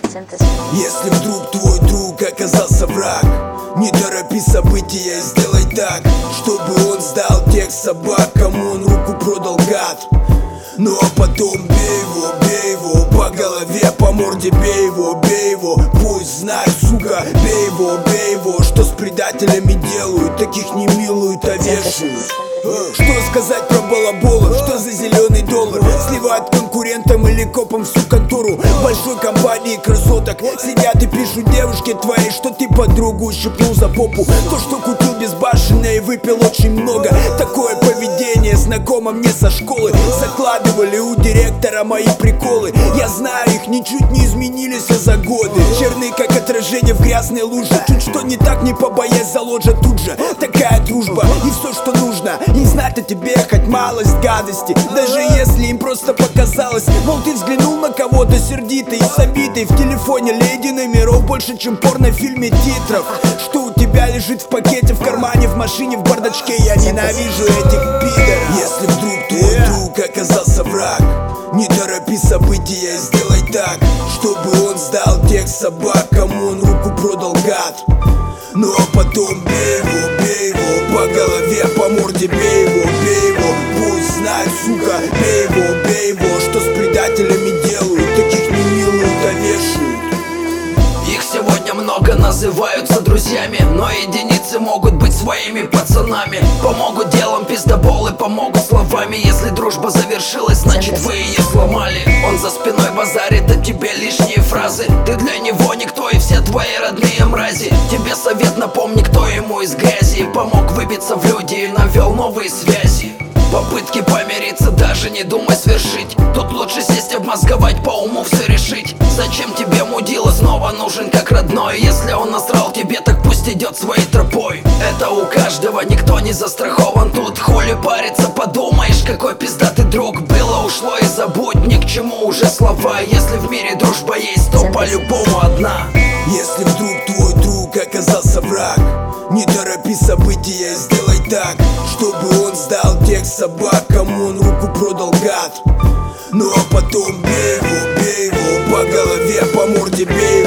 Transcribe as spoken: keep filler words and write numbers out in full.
Если вдруг твой друг оказался враг, не торопи события и сделай так, чтобы он сдал тех собак, кому он руку продал, гад. Ну а потом бей его, бей его по голове, по морде бей его, бей его. Пусть знает, сука, бей его, бей его. Что с предателями делают, таких не милуют, а вешают. Что сказать про балаболов, что за зеленый доллар сливают конкурентам или копам всю контору. В большой компании красоток сидят и пишут девушки твои, что ты подругу щипнул за попу. То, что кутил безбашенно и выпил очень много. Такое поведение знакомо мне со школы. Закладывали у директора мои приколы. Я знаю, их ничуть не изменились за годы. Черные как отражение в грязной луже. Чуть что не так, не побоясь, заложат тут же. Такая дружба и все, что нужно. И знать о тебе хоть малость гадости, даже если им просто показалось. Мол, ты взглянул на кого-то сердитый и с обидой. В телефоне леди номеров больше, чем порнофильме титров. Что у тебя лежит в пакете, в кармане, в машине, в бардачке. Я ненавижу этих пидоров. Если вдруг твой yeah. друг оказался враг, не торопи события и сделай так, чтобы он сдал тех собак, кому он руку продал, гад. Ну а потом бей его, бей его по голове, по морде бей его, бей его. Пусть знает, сука, бей его, бей его. Что с предателями делают, таких не милуют, а вешают. Их сегодня много, называются друзьями, но единицы могут быть своими пацанами. Помогут делом пиздоболы, помогут словами. Если дружба завершилась, значит вы ее сломали. Он за спиной базарит о тебе лишние фразы. Ты для него никто и все твои родные мрази. Тебе совет, напомни, кто ему из грязи помог выбиться в люди и навел новые связи. Попытки помириться даже не думай свершить. Тут лучше сесть, обмозговать, по уму все решить. Зачем тебе мудила, снова нужен как родной? Если он насрал тебе, так пусть идет своей тропой. Это у каждого, никто не застрахован тут. Хули париться, подумаешь, какой пиздатый друг. Было, ушло и забудь, ни к чему уже слова. Если в мире дружба есть, то по-любому одна. Если вдруг твой друг оказался враг, не торопи события и сделай так, чтобы он сдал тех собак, кому он руку продал, гад. Ну а потом бей его, бей его по голове, по морде бей его.